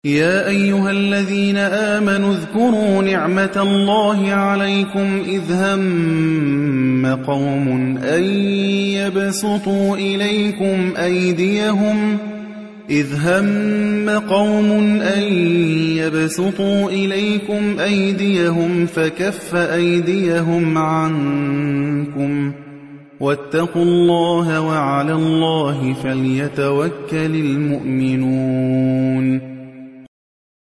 يا أيها الذين آمنوا اذكروا نعمة الله عليكم إذ هم قوم أن يبسطوا إليكم أيديهم فكف أيديهم عنكم واتقوا الله وعلى الله فليتوكل المؤمنون